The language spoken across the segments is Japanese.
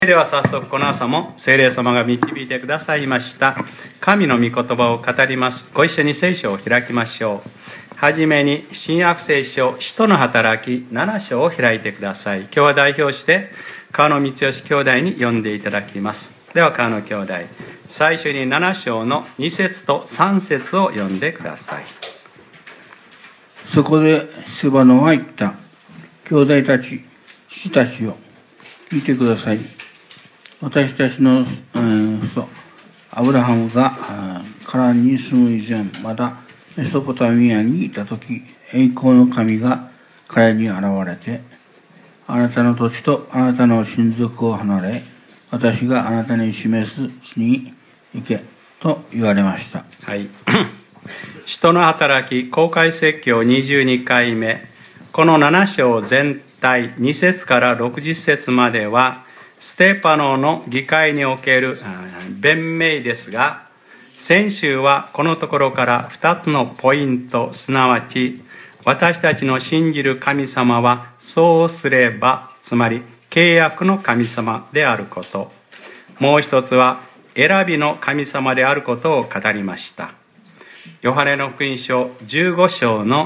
では早速この朝も聖霊様が導いてくださいました神の御言葉を語ります。ご一緒に聖書を開きましょう。はじめに新約聖書使徒の働き7章を開いてください。今日は代表して川野光義兄弟に読んでいただきます。では川野兄弟、最初に7章の2節と3節を読んでください。 そこでステバノは言った。兄弟たち、父たちよ、聞いてください。私たちの父アブラハムがカナンに住む以前、まだメソポタミアにいたとき、栄光の神が彼に現れて、あなたの土地とあなたの親族を離れ、私があなたに示す地に行けと言われました。 はい。使徒の働き公開説教22回目、この7章全体2節から60節まではステパノの議会における弁明ですが、先週はこのところから2つのポイント、すなわち私たちの信じる神様はそうすれば、つまり契約の神様であること、もう一つは選びの神様であることを語りました。ヨハネの福音書15章の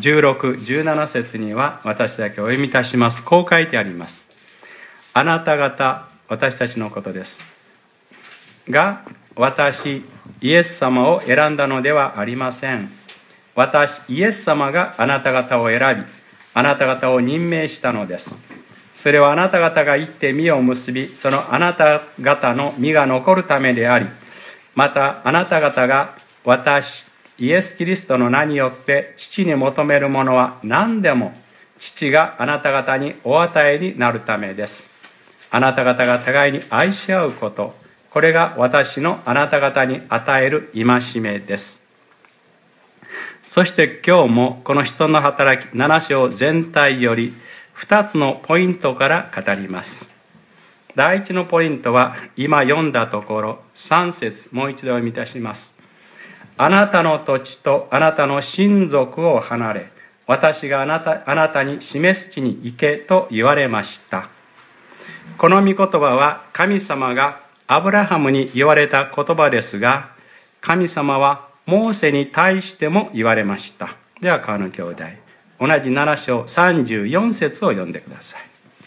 16、17節には私だけお読みいたします。こう書いてあります。あなた方、私たちのことですが、私イエス様を選んだのではありません。私イエス様があなた方を選び、あなた方を任命したのです。それはあなた方が行って実を結び、そのあなた方の実が残るためであり、またあなた方が私イエス・キリストの名によって父に求めるものは何でも父があなた方にお与えになるためです。あなた方が互いに愛し合うこと、これが私のあなた方に与える戒めです。そして今日もこの使徒の働き7章全体より2つのポイントから語ります。第一のポイントは今読んだところ3節、もう一度読みいたします。あなたの土地とあなたの親族を離れ、私があなたに示す地に行けと言われました。この御言葉は神様がアブラハムに言われた言葉ですが、神様はモーセに対しても言われました。では川野兄弟、同じ7章34節を読んでください。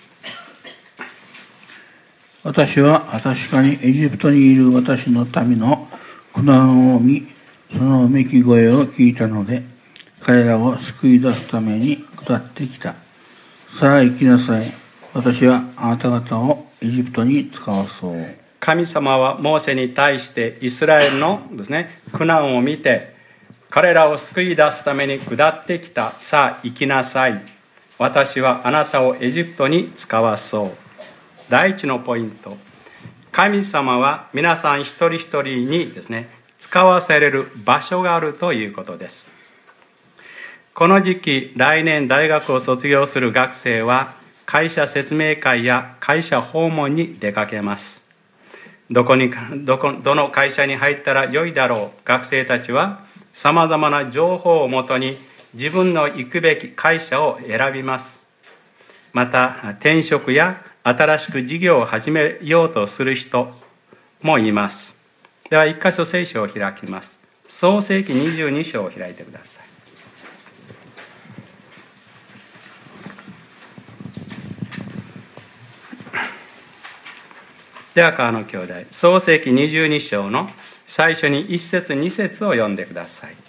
私は確かにエジプトにいる私の民の苦難を見、そのうめき声を聞いたので、彼らを救い出すために下ってきた。さあ行きなさい。私はあなた方をエジプトに使わそう。 神様はモーセに対してイスラエルのですね、苦難を見て、彼らを救い出すために下ってきた。さあ行きなさい。私はあなたをエジプトに使わそう。第一のポイント。神様は皆さん一人一人にですね、使わされる場所があるということです。この時期、来年大学を卒業する学生は会社説明会や会社訪問に出かけます。どの会社に入ったら良いだろう。学生たちはさまざまな情報をもとに自分の行くべき会社を選びます。また転職や新しく事業を始めようとする人もいます。では一箇所聖書を開きます。創世記22章を開いてください。では川野兄弟、創世記22章の最初に1節2節を読んでください。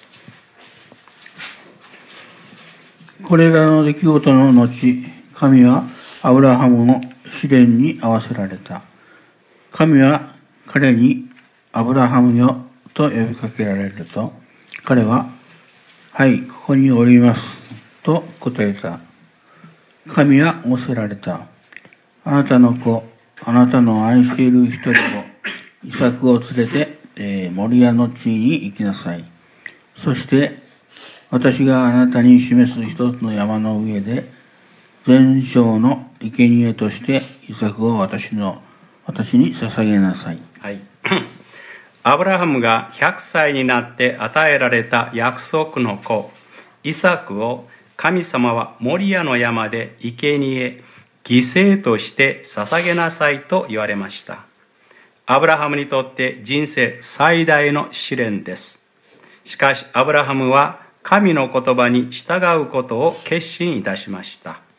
これらの出来事の後、神はアブラハムの試練に合わせられた。神は彼にアブラハムよと呼びかけられると、彼は、はい、ここにおりますと答えた。神は仰せられた。あなたの子、あなたの愛している一人を、イサクを連れて、モリアの地に行きなさい。そして、私があなたに示す一つの山の上で、全焼の生贄としてイサクを私に捧げなさい。 はい。アブラハムが100歳になって与えられた約束の子、イサクを神様はモリアの山で生贄犠牲として捧げなさいと言われました。アブラハムにとって人生最大の試練です。しかしアブラハムは神の言葉に従うことを決心いたしました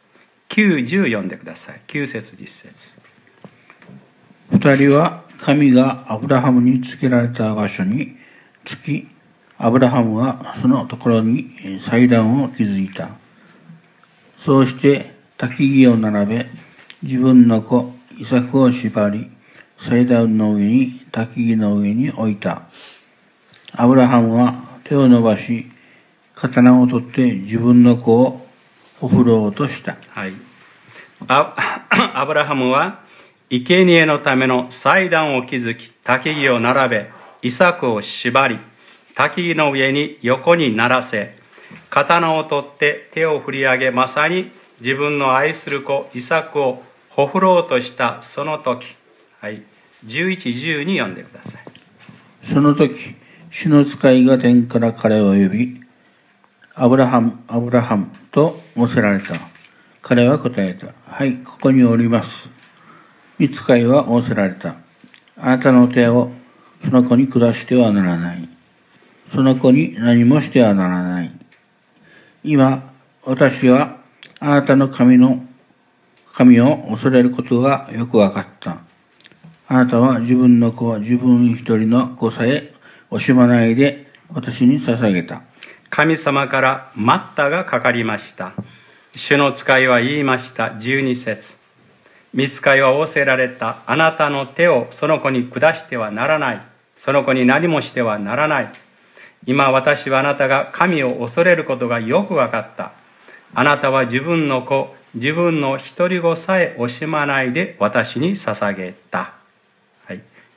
。9、10読んでください。9節10節。 二人は神がアブラハムにつけられた場所に着き、アブラハムはそのところに祭壇を築いた。そうして焚き木を並べ、自分の子イサクを縛り、祭壇の上に焚き木の上に置いた。アブラハムは手を伸ばし、刀を取って自分の子をほふろうとした。 はい。アブラハムは生贄のための祭壇を築き、焚き木を並べ、イサクを縛り、焚き木の上に横にならせ、刀を取って手を振り上げ、まさに自分の愛する子イサクをほふろうとしたその時、はい、11、12読んでください。 その時、主の使いが天から彼を呼び、アブラハム、アブラハムと仰せられた。彼は答えた。はい、ここにおります。御使いは仰せられた。あなたの手をその子に下してはならない。その子に何もしてはならない。今、私はあなたの神を恐れることがよくわかった。あなたは自分の子は自分一人の子さえ惜しまないで私に捧げた。 神様から待ったがかかりました。主の使いは言いました。12節。御使いは仰せられた。あなたの手をその子に下してはならない。その子に何もしてはならない。今私はあなたが神を恐れることがよくわかった。あなたは自分の子、自分の一人子さえ惜しまないで私に捧げた。はい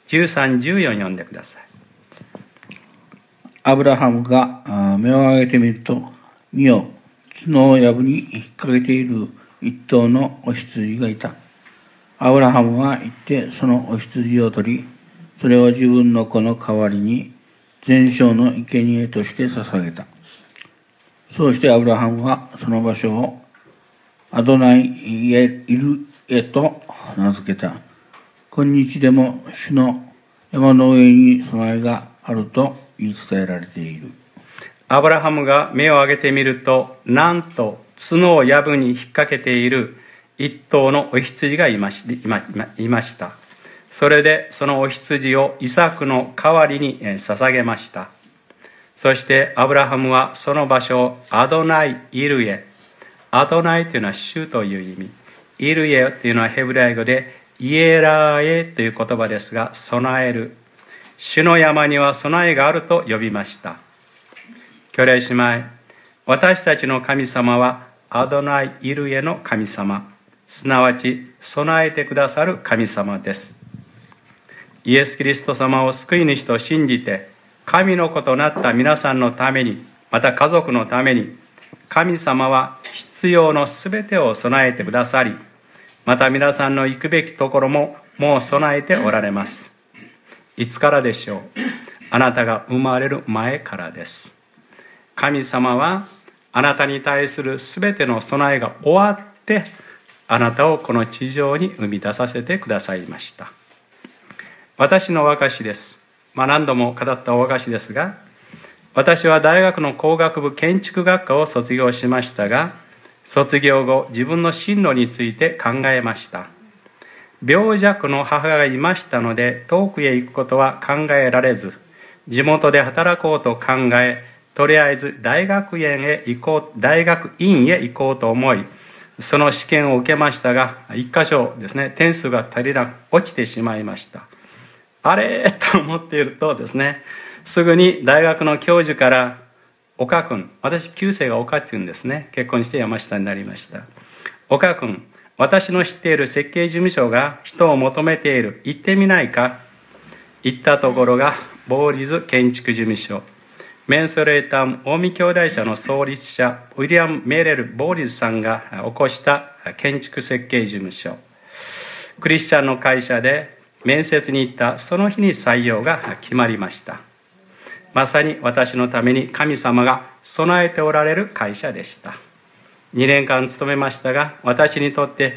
、13、14読んでください。 アブラハムが目を上げてみると、見よ、角を藪に引っ掛けている一頭のお羊がいた。アブラハムは行ってそのお羊を取り、それを自分の子の代わりに全焼の生贄として捧げた。そうしてアブラハムはその場所をアドナイイルエと名付けた。今日でも主の山の上に備えがあると言い伝えられている。 アブラハムが目を上げてみると、なんと角を藪に引っ掛けている一頭のお羊がいました。それでそのお羊をイサクの代わりに捧げました。そしてアブラハムはその場所をアドナイイルエ。アドナイというのは主という意味。イルエというのはヘブライ語でイエラエという言葉ですが、備える。主の山には備えがあると呼びました。兄弟姉妹、私たちの神様はアドナイイルエの神様、すなわち備えてくださる神様です。イエス・キリスト様を救い主と信じて神の子となった皆さんのために、また家族のために、神様は必要のすべてを備えてくださり、また皆さんの行くべきところももう備えておられます。いつからでしょう？あなたが生まれる前からです。神様はあなたに対するすべての備えが終わって、あなたをこの地上に生み出させてくださいました。私の証です。何度も語ったお証ですが、私は大学の工学部建築学科を卒業しましたが、卒業後自分の進路について考えました。病弱の母がいましたので、遠くへ行くことは考えられず、地元で働こうと考え、とりあえず大学院へ行こうと思い、その試験を受けましたが、一箇所ですね、点数が足りなく落ちてしまいました。あれと思っているとですね、すぐに大学の教授から、岡君、私旧姓が岡っていうんですね、結婚して山下になりました。岡君、私の知っている設計事務所が人を求めている、行ってみないか。行ったところがボーリズ建築事務所、メンソレータム近江兄弟社の創立者ウィリアム・メレル・ボーリズさんが起こした建築設計事務所。クリスチャンの会社で面接に行ったその日に採用が決まりました。まさに私のために神様が備えておられる会社でした。2年間勤めましたが、私にとって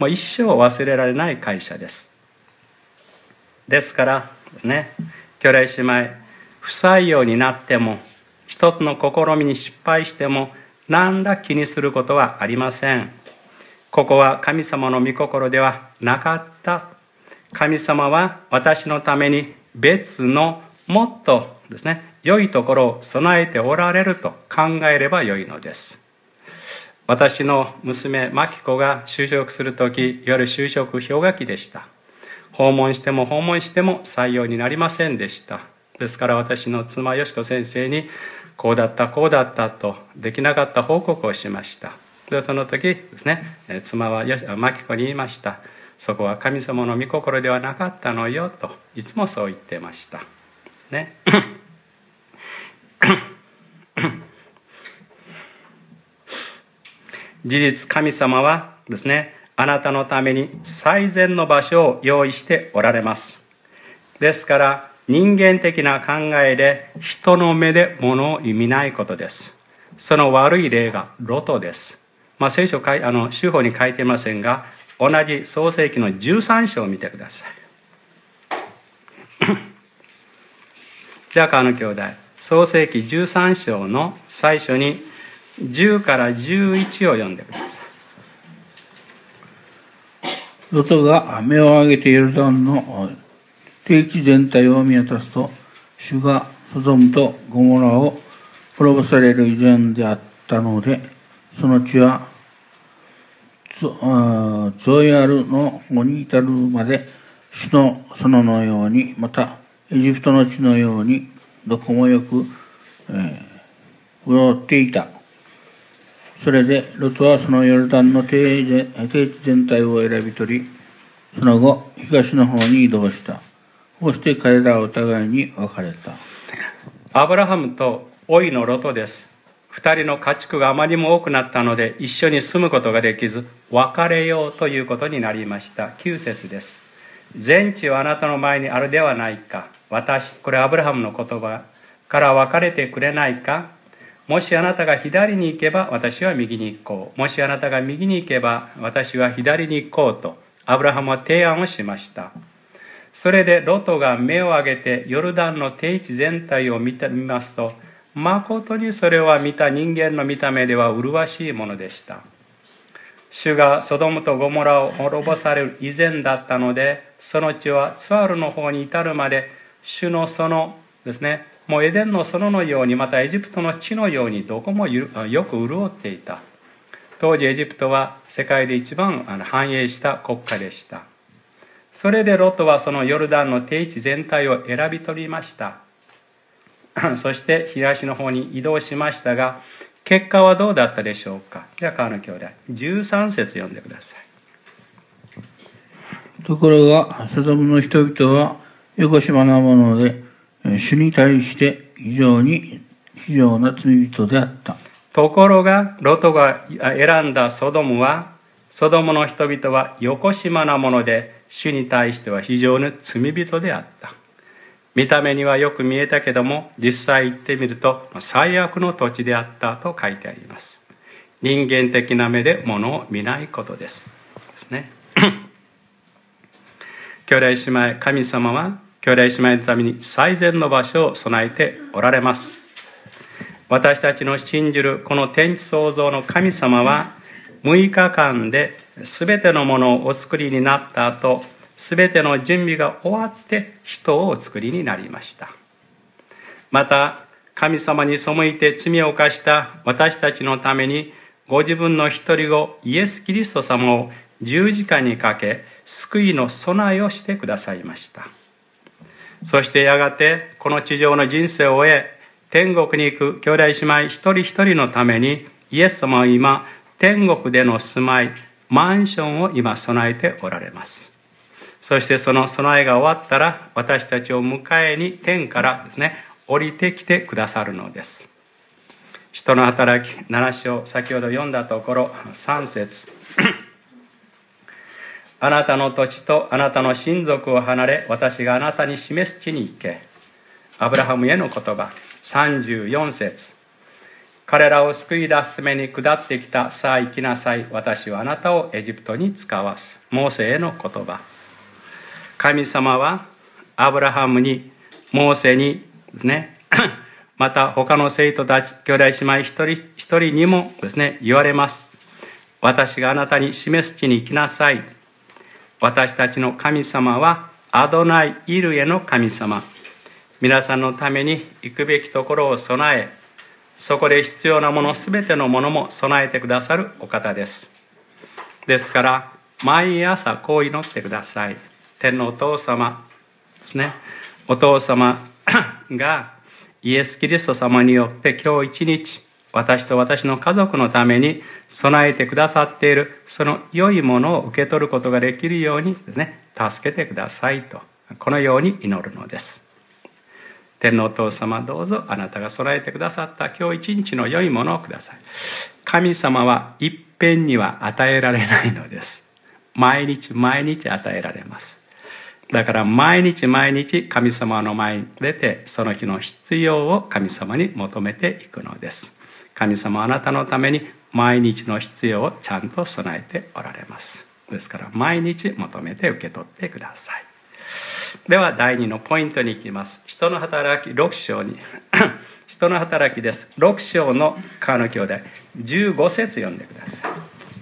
もう一生忘れられない会社です。ですからですね、兄弟姉妹、不採用になっても、一つの試みに失敗しても、何ら気にすることはありません。ここは神様の御心ではなかった。神様は私のために別のもっとですね、良いところを備えておられると考えればよいのです。私の娘マキコが就職するとき、いわゆる就職氷河期でした。訪問しても採用になりませんでした。ですから私の妻よしこ先生にこうだったとできなかった報告をしました。でその時ですね、妻はマキコに言いました。そこは神様の御心ではなかったのよといつもそう言ってましたね。事実神様はですね、あなたのために最善の場所を用意しておられます。ですから人間的な考えで人の目で物を見ないことです。その悪い例がロトです。聖書修法に書いていませんが、同じ創世記の13章を見てください。じゃあ川野兄弟、創世記13章の最初に10から11を読んでください。 ロトが目を上げてヨルダンの低地全体を見渡すと、主がソドムとゴモラを滅ぼされる以前であったので、その地はゾヤルの方に至るまで主の園のように、またエジプトの地のようにどこもよく、潤っていた。それでロトはそのヨルダンの低地全体を選び取り、その後東の方に移動した。こうして彼らはお互いに別れた。 アブラハムと甥のロトです。二人の家畜があまりにも多くなったので一緒に住むことができず別れようということになりました。9節です。全地はあなたの前にあるではないか。これアブラハムの言葉から別れてくれないか。もしあなたが左に行けば私は右に行こう。もしあなたが右に行けば私は左に行こうとアブラハムは提案をしました。それでロトが目を上げてヨルダンの低地全体を見ますと、誠にそれは見た人間の見た目では麗しいものでした。主がソドムとゴモラを滅ぼされる以前だったので、その地はツアルの方に至るまで主の園ですね、もうエデンの園のように、またエジプトの地のようにどこもよく潤っていた。当時エジプトは世界で一番繁栄した国家でした。それでロトはそのヨルダンの低地全体を選び取りました。そして東の方に移動しましたが、結果はどうだったでしょうか。じゃあ川野兄弟13節読んでください。 ところがソドムの人々はよこしまなもので、主に対して非常な罪人であった。 ところがロトが選んだソドムの人々はよこしまなもので、主に対しては非常に罪人であった。見た目にはよく見えたけども、実際行ってみると最悪の土地であったと書いてあります。人間的な目で物を見ないことですね。兄弟姉妹、神様は兄弟姉妹のために最善の場所を備えておられます。私たちの信じるこの天地創造の神様は6日間で全てのものをお作りになった後、全ての準備が終わって人をお作りになりました。また神様に背いて罪を犯した私たちのためにご自分の一人子イエス・キリスト様を十字架にかけ、救いの備えをしてくださいました。そしてやがてこの地上の人生を終え、天国に行く兄弟姉妹一人一人のためにイエス様は今天国での住まい、マンションを今備えておられます。そしてその備えが終わったら私たちを迎えに天からですね、降りてきてくださるのです。使徒の働き7章、先ほど読んだところ3節あなたの土地とあなたの親族を離れ、私があなたに示す地に行け。アブラハムへの言葉34節彼らを救い出すために下ってきた。さあ行きなさい。私はあなたをエジプトに使わす。モーセへの言葉。神様はアブラハムに、モーセにですね、また他の生徒たち、兄弟姉妹一人一人にもですね、言われます。私があなたに示す地に行きなさい。私たちの神様はアドナイ・イルエの神様。皆さんのために行くべきところを備え、そこで必要なもの、すべてのものも備えてくださるお方です。ですから、毎朝こう祈ってください。天のお父様ですね。お父様がイエス・キリスト様によって今日一日、私と私の家族のために備えてくださっている、その良いものを受け取ることができるようにですね、助けてくださいと、このように祈るのです。天のお父様、どうぞあなたが備えてくださった今日一日の良いものをください。神様は一遍には与えられないのです。毎日毎日与えられます。だから毎日毎日神様の前に出て、その日の必要を神様に求めていくのです。神様はあなたのために毎日の必要をちゃんと備えておられます。ですから毎日求めて受け取ってください。では第2のポイントに行きます。人の働き6章に人の働きです。6章の川野兄弟15節読んでください。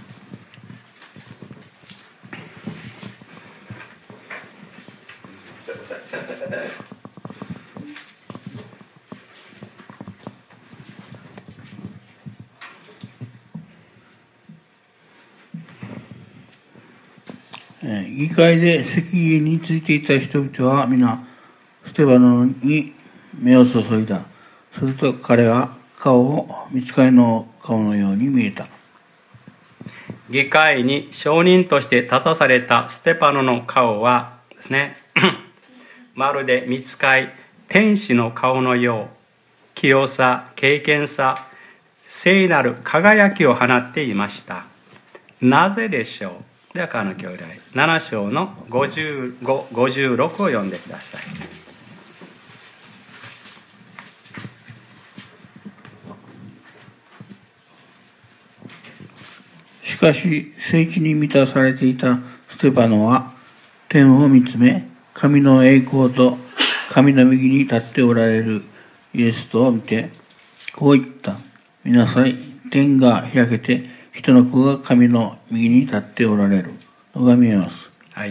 議会で席についていた人々は皆ステバノに目を注いだ。すると彼は顔を御使いの顔のように見えた。 議会に証人として立たされたステパノの顔はですねまるで御使い天使の顔のよう、清さ、敬虔さ、聖なる輝きを放っていました。なぜでしょう。では川野兄弟7章の55、56を読んでください。 しかし聖気に満たされていたステパノは天を見つめ、神の栄光と神の右に立っておられるイエスとを見てこう言った。見なさい、天が開けて人の子が神の右に立っておられるのが見えます。 はい。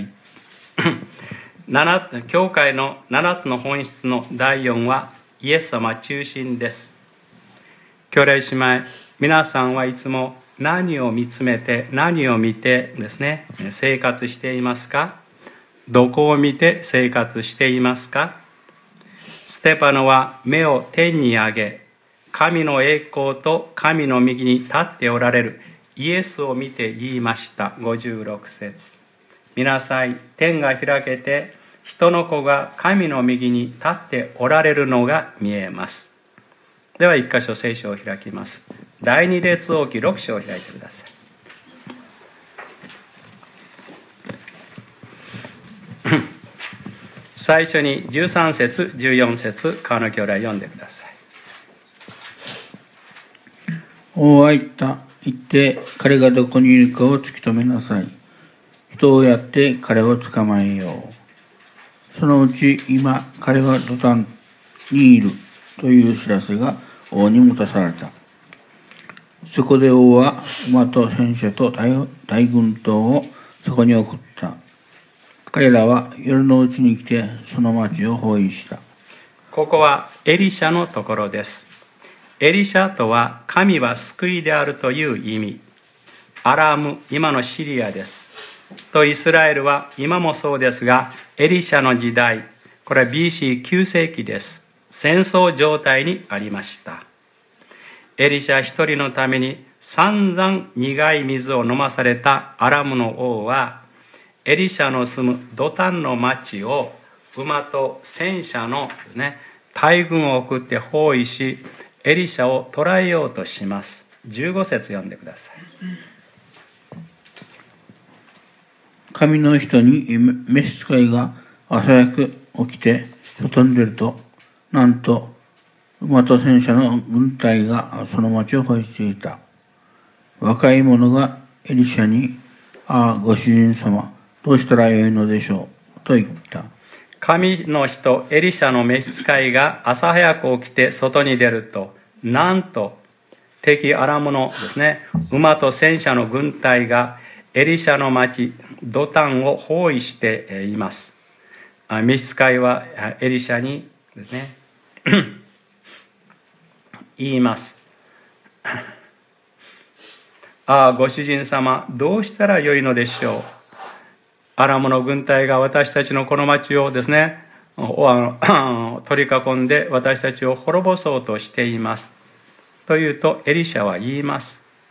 教会の7つの本質の第4はイエス様中心です。兄弟姉妹、皆さんはいつも何を見つめて何を見てですね、生活していますか？どこを見て生活していますか？ステパノは目を天に上げ、神の栄光と神の右に立っておられるイエスを見て言いました。56節。見なさい、天が開けて人の子が神の右に立っておられるのが見えます。では一箇所聖書を開きます。第二列王記6章を開いてください。最初に13節14節川野兄弟読んでください。 王は言った。行って彼がどこにいるかを突き止めなさい。人をやって彼を捕まえよう。そのうち今彼はドタンにいるという知らせが王に持たされた。そこで王は馬と戦車と大軍党をそこに送った。彼らは夜のうちに来てその町を包囲した。 ここはエリシャのところです。エリシャとは神は救いであるという意味。アラム、今のシリアです。とイスラエルは今もそうですが、エリシャの時代、これは BC9 世紀です。戦争状態にありました。エリシャ一人のために散々苦い水を飲まされたアラムの王は、エリシャの住むドタンの町を馬と戦車の、大軍を送って包囲し、エリシャを捕らえようとします。15節読んでください。 神の人に召使いが朝早く起きて外に出ると、なんと馬と戦車の軍隊がその町を包囲していた。若い者がエリシャに、ああ、ご主人様、どうしたらよいのでしょう、と言った。 神の人エリシャの召使いが朝早く起きて外に出ると、なんと敵アラムのですね、馬と戦車の軍隊がエリシャの町ドタンを包囲しています。召使いはエリシャにですね言います。ああ、ご主人様、どうしたらよいのでしょう。アラムの軍隊が私たちのこの町をですね、取り囲んで私たちを滅ぼそうとしています。というと、エリシャは言います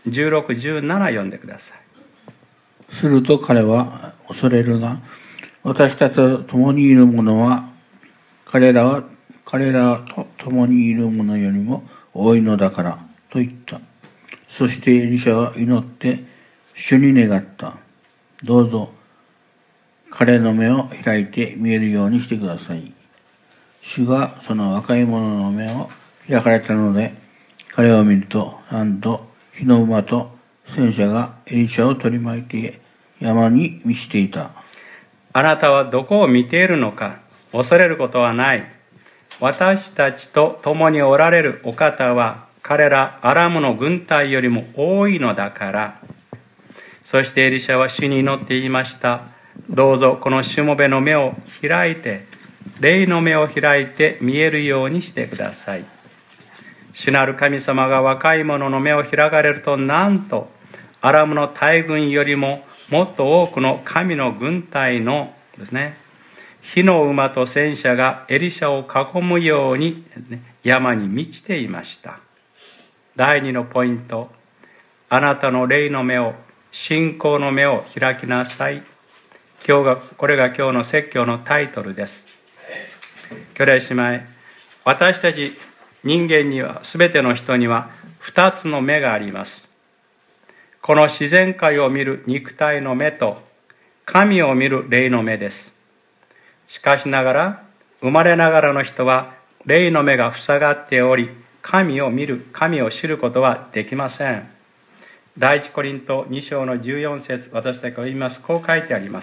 。16、17読んでください。 すると彼は、恐れるな。私たちと共にいる者は、彼らと共にいる者よりも多いのだから、と言った。そしてエリシャは祈って、主に願った。どうぞ、彼の目を開いて見えるようにしてください。主がその若い者の目を開かれたので、彼を見ると、なんと火の馬と戦車がエリシャを取り巻いて山に満ちていた。 あなたはどこを見ているのか。恐れることはない。私たちと共におられるお方は、彼らアラムの軍隊よりも多いのだから。そしてエリシャは主に祈って言いました。どうぞこのしもべの目を開いて、霊の目を開いて見えるようにしてください。主なる神様が若い者の目を開かれると、なんとアラムの大軍よりももっと多くの神の軍隊のですね、火の馬と戦車がエリシャを囲むように山に満ちていました。第2のポイント、あなたの霊の目を、信仰の目を開きなさい。これが今日の説教のタイトルです。兄弟姉妹、私たち人間には、すべての人には2つの目があります。この自然界を見る肉体の目と、神を見る霊の目です。しかしながら、生まれながらの人は霊の目が塞がっており、神を知ることはできません。第一コリント2章の14節、私たちが言います。こう書いてあります。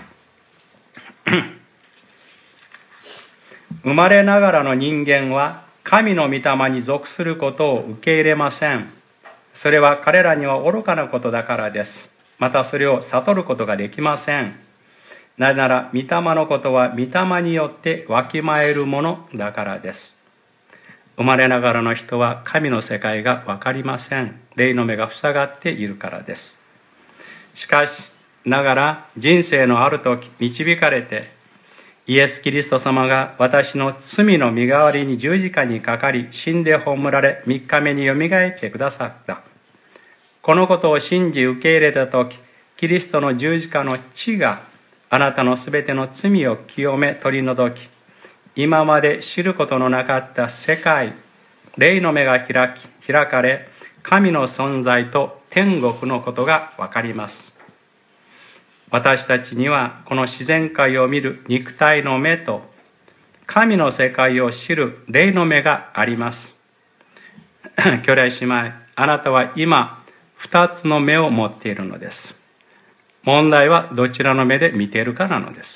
生まれながらの人間は神の御霊に属することを受け入れません。それは彼らには愚かなことだからです。またそれを悟ることができません。なぜなら御霊のことは御霊によってわきまえるものだからです。生まれながらの人は神の世界が分かりません。霊の目が塞がっているからです。しかしながら人生のある時、導かれてイエス・キリスト様が私の罪の身代わりに十字架にかかり、死んで葬られ3日目によみがえってくださった。このことを信じ受け入れた時、キリストの十字架の血があなたのすべての罪を清め取り除き、今まで知ることのなかった世界、霊の目が開かれ、神の存在と天国のことが分かります。私たちにはこの自然界を見る肉体の目と、神の世界を知る霊の目があります。兄弟姉妹、あなたは今2つの目を持っているのです。問題はどちらの目で見ているかなのです。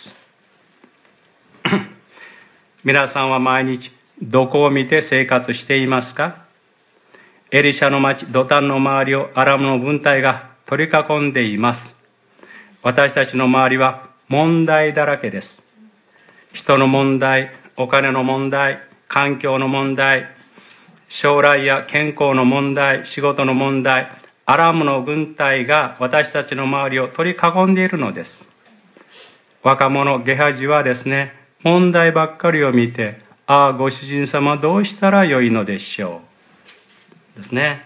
皆さんは毎日どこを見て生活していますか？エリシャの町ドタンの周りをアラムの軍隊が取り囲んでいます。私たちの周りは問題だらけです。人の問題、お金の問題、環境の問題、将来や健康の問題、仕事の問題、アラムの軍隊が私たちの周りを取り囲んでいるのです。若者ゲハジはですね、問題ばっかりを見て、ああ、ご主人様どうしたらよいのでしょう。ですね。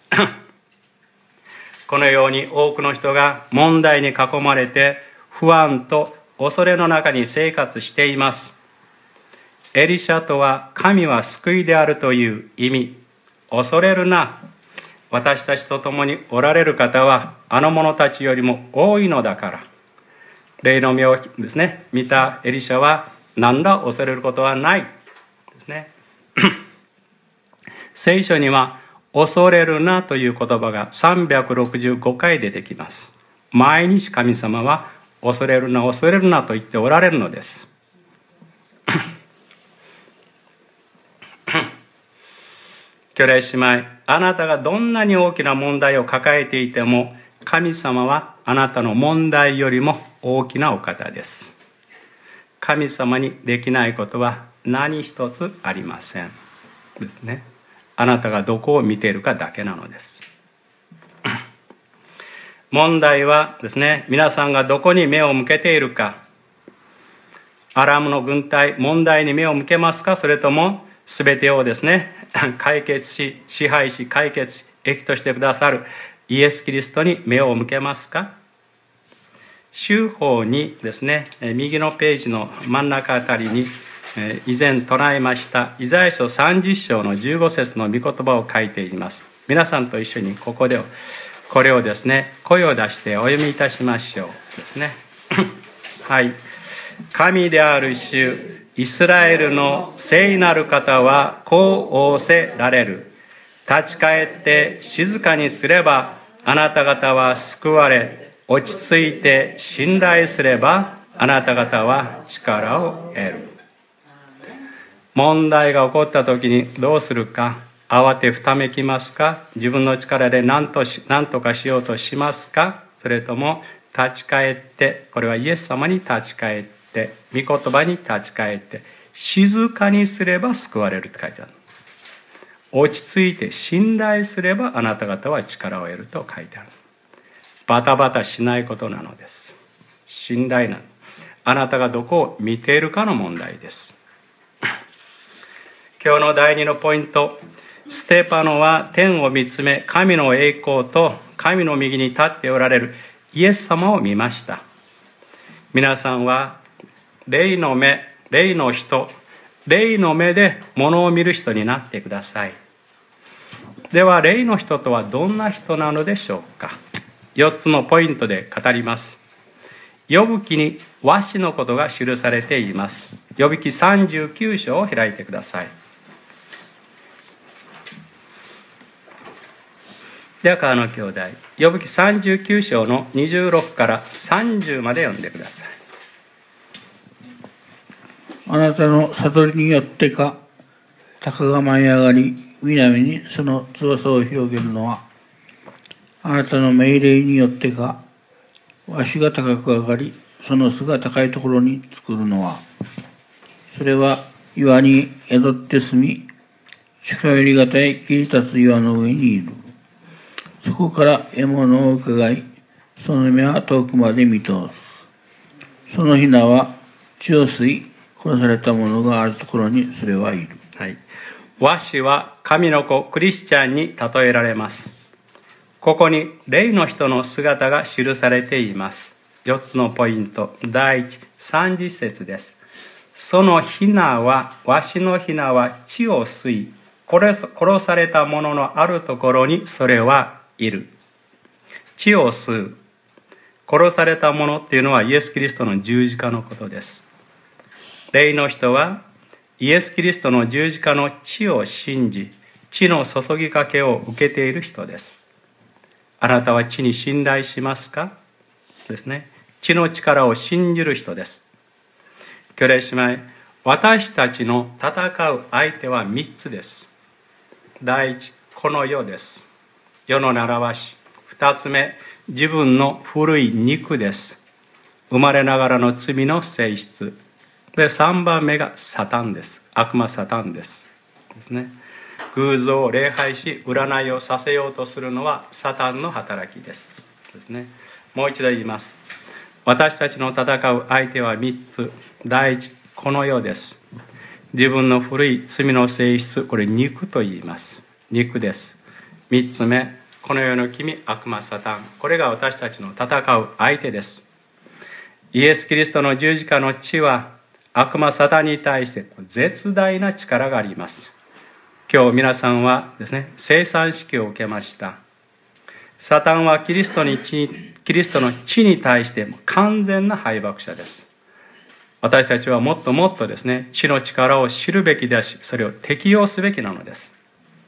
このように多くの人が問題に囲まれて不安と恐れの中に生活しています。エリシャとは神は救いであるという意味。恐れるな。私たちと共におられる方はあの者たちよりも多いのだから。霊の目をですね、見たエリシャは何ら恐れることはないですね。 聖書には恐れるなという言葉が365回出てきます。毎日神様は恐れるな恐れるなと言っておられるのです。兄弟姉妹、あなたがどんなに大きな問題を抱えていても、神様はあなたの問題よりも大きなお方です。神様にできないことは何一つありませんですね。あなたがどこを見ているかだけなのです。問題はですね、皆さんがどこに目を向けているか。アラムの軍隊、問題に目を向けますか、それとも全てをですね解決し、支配し、解決し、益としてくださるイエス・キリストに目を向けますか。修法にですね、右のページの真ん中あたりに以前唱えましたイザヤ書30章の15節の御言葉を書いています。皆さんと一緒にこれをですね、声を出してお読みいたしましょうですね。はい。神である主イスラエルの聖なる方はこう仰せられる。立ち返って静かにすればあなた方は救われ、落ち着いて信頼すればあなた方は力を得る。問題が起こった時にどうするか。慌てふためきますか。自分の力で何とかしようとしますか。それとも立ち返って、これはイエス様に立ち返って、御言葉に立ち返って静かにすれば救われるって書いてある。落ち着いて信頼すればあなた方は力を得ると書いてある。バタバタしないことなのです。信頼なの。あなたがどこを見ているかの問題です。今日の第2のポイント、ステパノは天を見つめ、神の栄光と神の右に立っておられるイエス様を見ました。皆さんは霊の目、霊の人、霊の目で物を見る人になってください。では霊の人とはどんな人なのでしょうか。4つのポイントで語ります。ヨブ記に和紙のことが記されています。ヨブ記39章を開いてください。では川野兄弟、ヨブ記39章の26から30まで読んでください。 あなたの悟りによってか、鷹が舞い上がり、南にその翼を広げるのは、あなたの命令によってか、わしが高く上がり、その巣が高いところに作るのは、それは岩に宿って住み、近寄りがたい切り立つ岩の上にいる。そこから獲物を伺い、その目は遠くまで見通す。そのヒナは血を吸い、殺されたものがあるところにそれはいる。 はい。和紙は神の子クリスチャンに例えられます。ここに霊の人の姿が記されています。4つのポイント。第一、30節です。そのヒナは、わしのヒナは血を吸い、殺されたもののあるところにそれはいる。血を吸う。殺されたものっていうのはイエス・キリストの十字架のことです。霊の人はイエス・キリストの十字架の血を信じ、血の注ぎかけを受けている人です。あなたは血に信頼しますかですね。血の力を信じる人です。兄弟姉妹、私たちの戦う相手は3つです。第一、この世です。世の習わし。2つ目、自分の古い肉です。生まれながらの罪の性質。で、3番目がサタンです。悪魔サタンです。ですね。偶像を礼拝し、占いをさせようとするのはサタンの働きです。ですね。もう一度言います。私たちの戦う相手は3つ。第一、この世です。自分の古い罪の性質、これ肉と言います。肉です。3つ目、この世の君、悪魔サタン。これが私たちの戦う相手です。イエス・キリストの十字架の血は悪魔サタンに対して絶大な力があります。今日皆さんはですね、生産式を受けました。サタンはキリストの血に対して完全な敗北者です。私たちはもっともっとですね、血の力を知るべきだし、それを適用すべきなのです。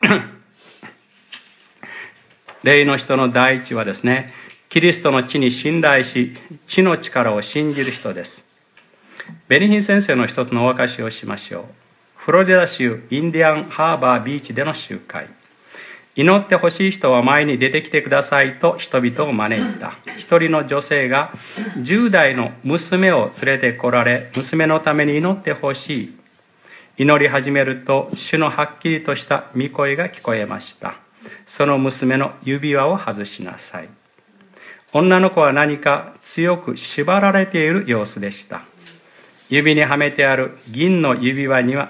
霊の人の第一はですね、キリストの血に信頼し、血の力を信じる人です。ベニヒン先生の一つのお証しをしましょう。フロリダ州インディアンハーバービーチでの集会。祈ってほしい人は前に出てきてくださいと人々を招いた。一人の女性が10代の娘を連れてこられ、娘のために祈ってほしい。祈り始めると、主のはっきりとした御声が聞こえました。その娘の指輪を外しなさい。女の子は何か強く縛られている様子でした。指にはめてある銀の指輪には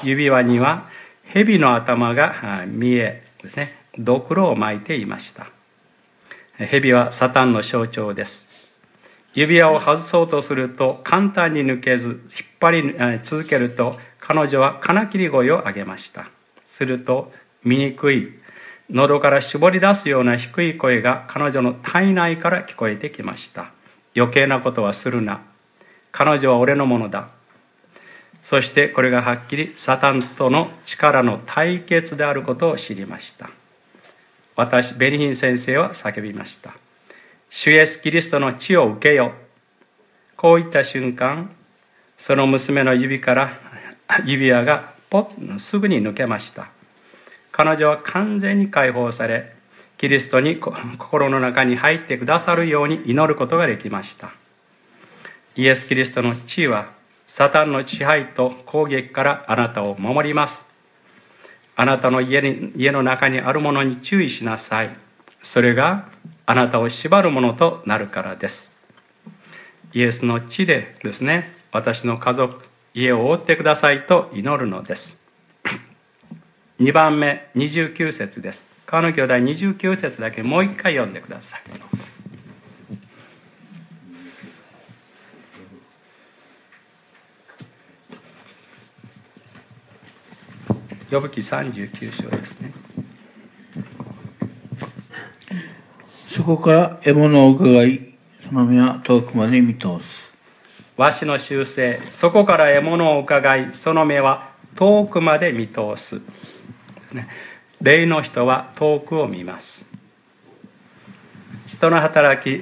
蛇の頭が見えですね、ドクロを巻いていました。蛇はサタンの象徴です。指輪を外そうとすると簡単に抜けず、引っ張り続けると彼女は金切り声を上げました。すると醜い喉から絞り出すような低い声が彼女の体内から聞こえてきました。余計なことはするな。彼女は俺のものだ。そしてこれがはっきりサタンとの力の対決であることを知りました。ベニヒン先生は叫びました。主イエスキリストの血を受けよ。こういった瞬間、その娘の指から指輪がすぐに抜けました。彼女は完全に解放され、キリストに心の中に入ってくださるように祈ることができました。イエス・キリストの血はサタンの支配と攻撃からあなたを守ります。あなたの家の中にあるものに注意しなさい。それがあなたを縛るものとなるからです。イエスの血でですね、私の家族、家を覆ってくださいと祈るのです。2番目、29節です。川野兄弟29節だけもう一回読んでください。呼ぶ記39章ですね。 そこから獲物を伺い、その目は遠くまで見通す。 わしの習性、そこから獲物を伺い、その目は遠くまで見通す。霊の人は遠くを見ます。人の働き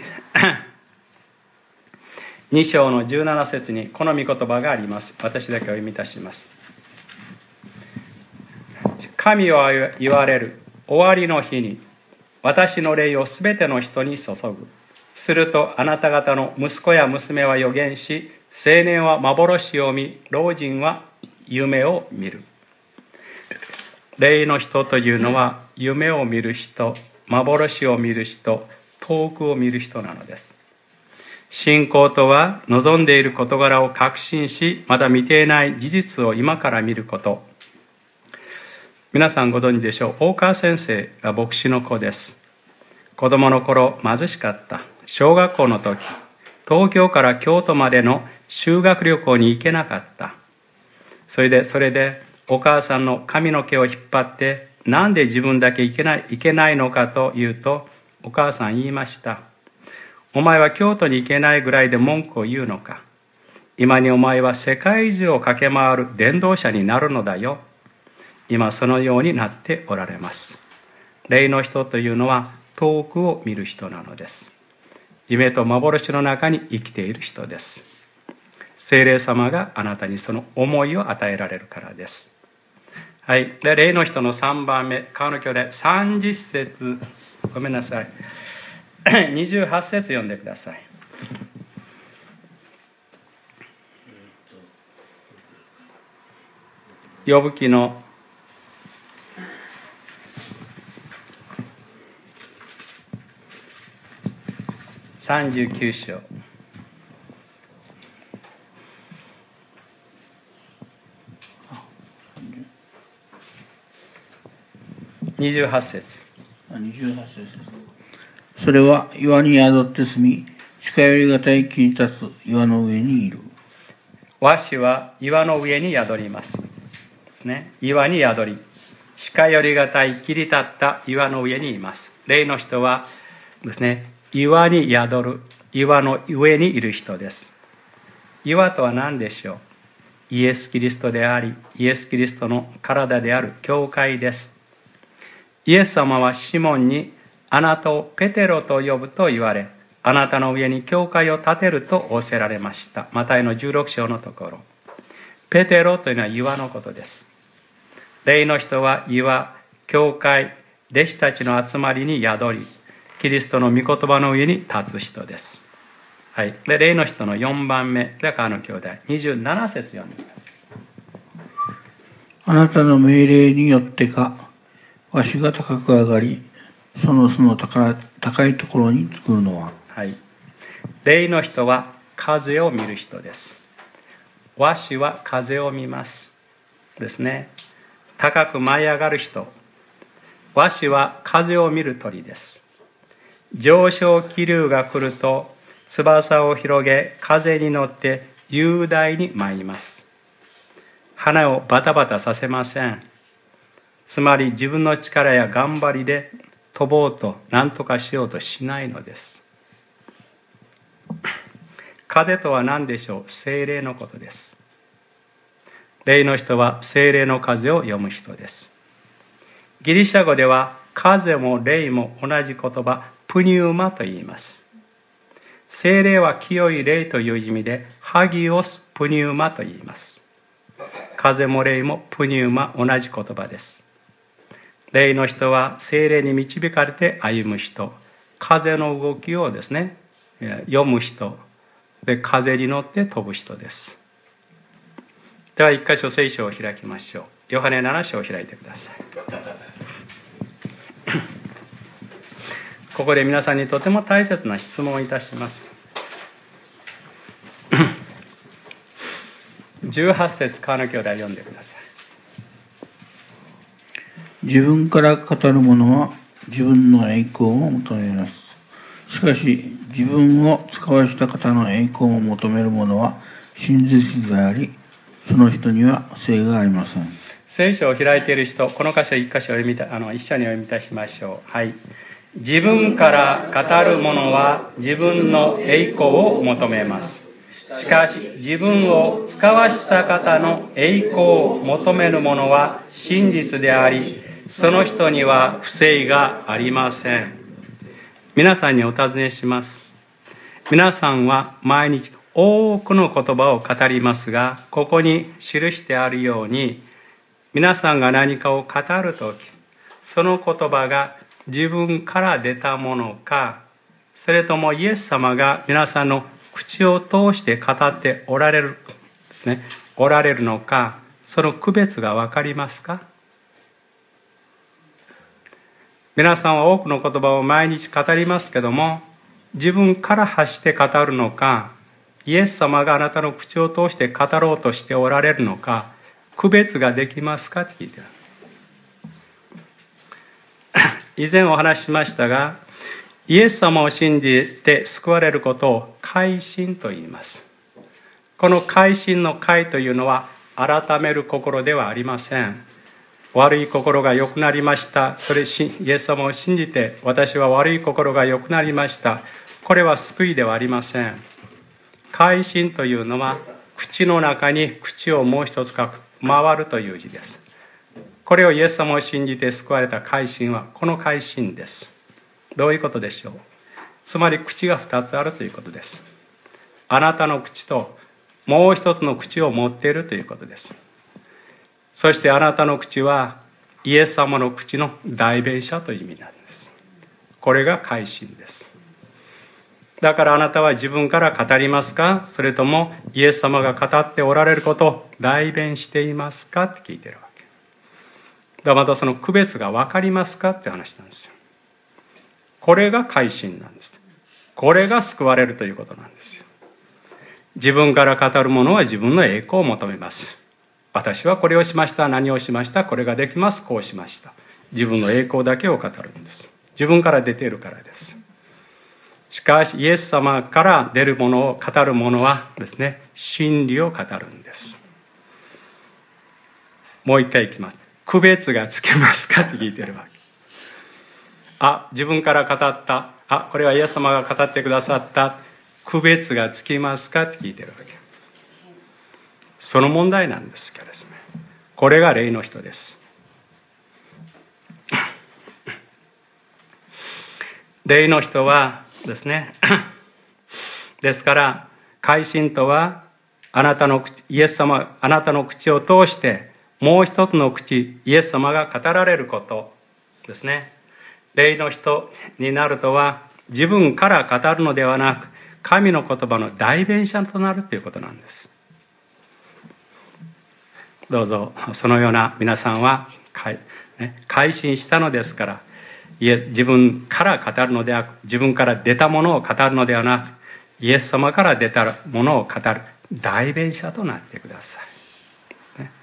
2章の17節にこの御言葉があります。私だけお読みいたします。神は言われる。終わりの日に私の霊をすべての人に注ぐ。するとあなた方の息子や娘は預言し、青年は幻を見、老人は夢を見る。霊の人というのは夢を見る人、幻を見る人、遠くを見る人なのです。信仰とは望んでいる事柄を確信し、まだ見ていない事実を今から見ること。皆さんご存知でしょう。大川先生が牧師の子です。子供の頃貧しかった。小学校の時、東京から京都までの修学旅行に行けなかった。それでお母さんの髪の毛を引っ張って、なんで自分だけ行けないのかと言うと、お母さん言いました。お前は京都に行けないぐらいで文句を言うのか。今にお前は世界中を駆け回る伝道者になるのだよ。今そのようになっておられます。霊の人というのは遠くを見る人なのです。夢と幻の中に生きている人です。聖霊様があなたにその思いを与えられるからです。はい。で、霊の人の3番目、川野兄弟30節、ごめんなさい。28節読んでください。呼ぶ記の39章。28節。 それは岩に宿って住み、近寄りがたい切り立つ岩の上にいる。 わしは岩の上に宿ります。ですね。岩に宿り、近寄りがたい切り立った岩の上にいます。霊の人はですね、岩に宿る、岩の上にいる人です。岩とは何でしょう。イエス・キリストであり、イエス・キリストの体である教会です。 イエス様はシモンに、あなたをペテロと呼ぶと言われ、あなたの上に教会を建てると仰せられました。マタイの16章のところ。ペテロというのは岩のことです。霊の人は岩、教会、弟子たちの集まりに宿り、キリストの御言葉の上に立つ人です。はい。で、霊の人の4番目、だから兄弟、27節読んでください。 あなたの命令によってか、わしが高く上がり、その巣の高いところに作るのは。 はい。霊の人は風を見る人です。わしは風を見ます。ですね。高く舞い上がる人。わしは風を見る鳥です。上昇気流が来ると、翼を広げ、風に乗って雄大に舞います。花をバタバタさせません。つまり自分の力や頑張りで飛ぼうと何とかしようとしないのです。風とは何でしょう？聖霊のことです。霊の人は聖霊の風を読む人です。ギリシャ語では風も霊も同じ言葉、プニウマと言います。聖霊は清い霊という意味でハギオスプニウマと言います。風も霊もプニウマ、同じ言葉です。霊の人は聖霊に導かれて歩む人、風の動きをですね、読む人で、風に乗って飛ぶ人です。では一箇所聖書を開きましょう。ヨハネ7章を開いてください。ここで皆さんにとても大切な質問をいたします。18節、川野兄弟読んでください。 自分から語る者は自分の栄光を求めます。しかし自分を使わした方の栄光を求める者は真実であり、その人には聖がありません。 聖書を開いている人、この箇所一箇所一緒に読みいたしましょう。はい。自分から語る者は自分の栄光を求めます。しかし自分を使わした方の栄光を求める者は真実であり、その人には不正がありません。皆さんにお尋ねします。皆さんは毎日多くの言葉を語りますが、ここに記してあるように、皆さんが何かを語るとき、その言葉が自分から出たものか、それともイエス様が皆さんの口を通して語っておられるのか、その区別が分かりますか？皆さんは多くの言葉を毎日語りますけども、自分から発して語るのか、イエス様があなたの口を通して語ろうとしておられるのか、区別ができますかって聞いてる。以前お話ししましたが、イエス様を信じて救われることを改心と言います。この改心の改というのは改める心ではありません。悪い心が良くなりました。イエス様を信じて私は悪い心が良くなりました。これは救いではありません。改心というのは口の中に口をもう一つ書く、回るという字です。これをイエス様を信じて救われた改心はこの改心です。どういうことでしょう？つまり口が2つあるということです。あなたの口ともう一つの口を持っているということです。そしてあなたの口はイエス様の口の代弁者という意味なんです。これが改心です。だからあなたは自分から語りますか？それともイエス様が語っておられることを代弁していますかって聞いてるわけ。だからまたその区別が分かりますかって話なんですよ。これが改心なんです。これが救われるということなんですよ。自分から語る者は自分の栄光を求めます。私はこれをしました、何をしました、これができます、こうしました。自分の栄光だけを語るんです。自分から出ているからです。しかしイエス様から出るものを語る者はですね、真理を語るんです。もう一回いきます。区別がつけますかって聞いてるわけ。自分から語った。これはイエス様が語ってくださった。区別がつきますかって聞いてるわけ。その問題なんですけどですね。これが霊の人です。 霊の人はですねですから改心とはイエス様、あなたの口を通してもう一つの口、イエス様が語られることですね。霊の人になるとは自分から語るのではなく、神の言葉の代弁者となるということなんです。どうぞそのような皆さんは改心したのですから、自分から語るのではなく、自分から出たものを語るのではなく、イエス様から出たものを語る代弁者となってください、ね、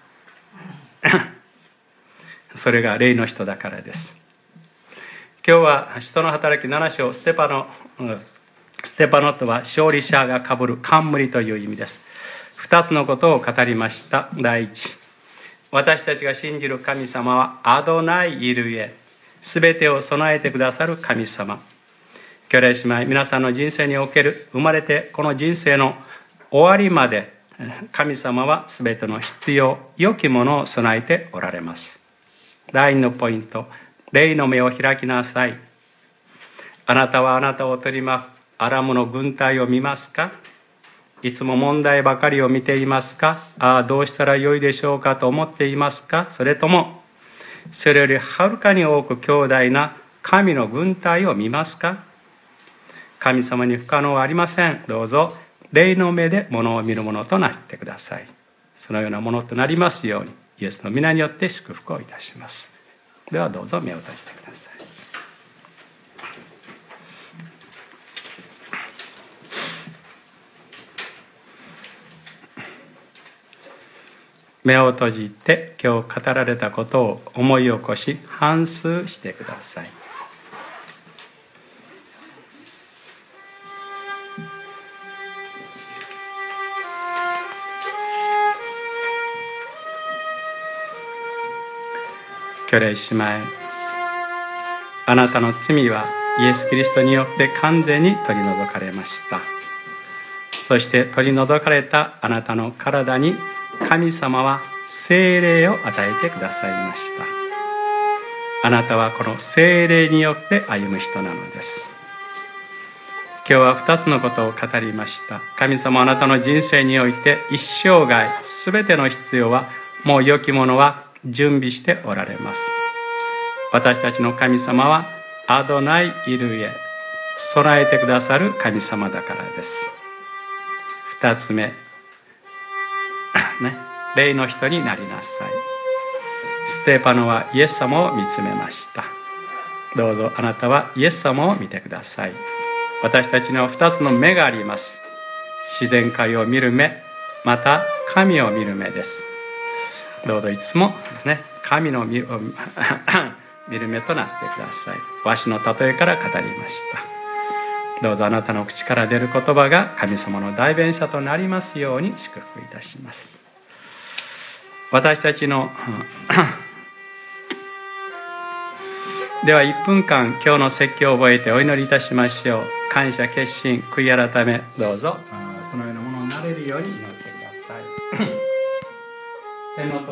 それが霊の人だからです。今日は使徒の働き7章、ステパノとは勝利者がかぶる冠という意味です。2つのことを語りました。第一、私たちが信じる神様はアドナイイルエ、すべてを備えてくださる神様。兄弟姉妹、皆さんの人生における生まれてこの人生の終わりまで、神様はすべての必要良きものを備えておられます。第2のポイント、霊の目を開きなさい。あなたはあなたを取り巻くアラムの軍隊を見ますか？いつも問題ばかりを見ていますか？どうしたらよいでしょうかと思っていますか？それともそれよりはるかに多く強大な神の軍隊を見ますか？神様に不可能はありません。どうぞ霊の目でものを見るものとなってください。そのようなものとなりますように、イエスの皆によって祝福をいたします。ではどうぞ目を閉じてください。目を閉じて今日語られたことを思い起こし反芻してください。兄弟姉妹、あなたの罪はイエス・キリストによって完全に取り除かれました。そして取り除かれたあなたの体に神様は聖霊を与えてくださいました。あなたはこの聖霊によって歩む人なのです。今日は2つのことを語りました。神様はあなたの人生において一生涯すべての必要は、もう良きものは準備しておられます。私たちの神様はアドナイイルエ、備えてくださる神様だからです。2つ目、霊の人になりなさい。ステパノはイエス様を見つめました。どうぞあなたはイエス様を見てください。私たちには2つの目があります。自然界を見る目、また神を見る目です。どうぞいつもですね、神の見る目となってください。わしの例えから語りました。どうぞあなたの口から出る言葉が神様の代弁者となりますように祝福いたします。私たちのでは1分間今日の説教を覚えてお祈りいたしましょう。感謝、決心、悔い改め、どうぞそのようなものになれるように祈ってください。